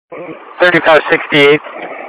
3568.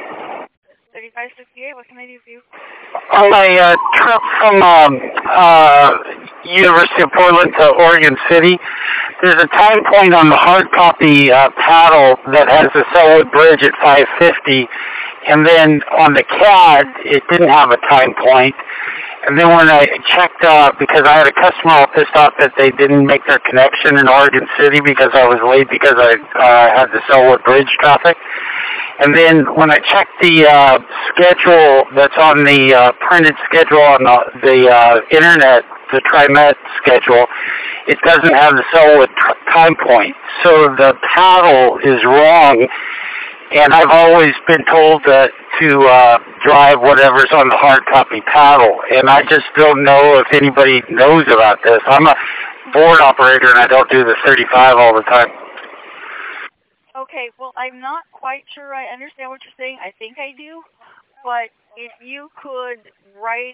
3568, what can I do for you? On my trip from University of Portland to Oregon City, there's a time point on the hard copy paddle that has the Selwood Bridge at 550, and then on the CAD, it didn't have a time point. And then when I checked, because I had a customer all pissed off that they didn't make their connection in Oregon City because I was late because I had the Selwood Bridge traffic. And then when I checked the schedule that's on the printed schedule on the internet, the TriMet schedule, it doesn't have the Selwood time point. So the paddle is wrong. And I've always been told that to drive whatever's on the hard copy paddle, and I just don't know if anybody knows about this. I'm a board operator, and I don't do the 35 all the time. Okay, well, I'm not quite sure I understand what you're saying. I think I do, but if you could write,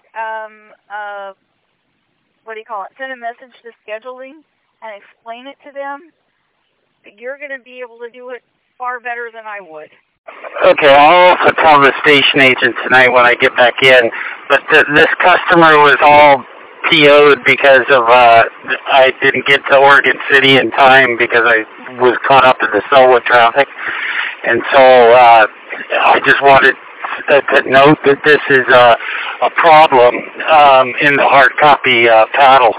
send a message to scheduling and explain it to them, you're going to be able to do it far better than I would. Okay, I'll also tell the station agent tonight when I get back in. But this customer was all PO'd because of I didn't get to Oregon City in time because I was caught up in the Selwood traffic. And so I just wanted to note that this is a problem in the hard copy paddle.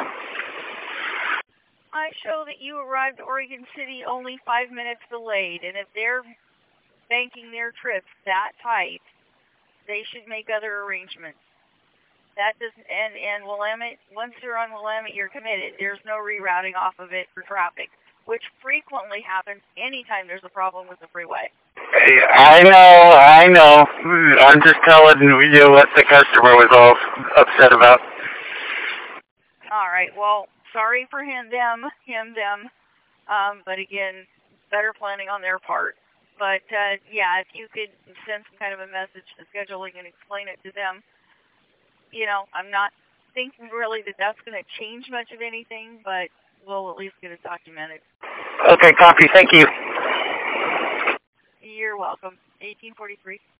I show that you arrived at Oregon City only 5 minutes delayed, and if they're banking their trips that tight, they should make other arrangements. That doesn't, and Willamette, once you're on Willamette, you're committed. There's no rerouting off of it for traffic, which frequently happens anytime there's a problem with the freeway. I know. I'm just telling you what the customer was all upset about. All right, well, sorry for them. But again, better planning on their part. But, yeah, if you could send some kind of a message to scheduling and explain it to them, I'm not thinking really that that's going to change much of anything, but we'll at least get it documented. Okay, copy. Thank you. You're welcome. 1843.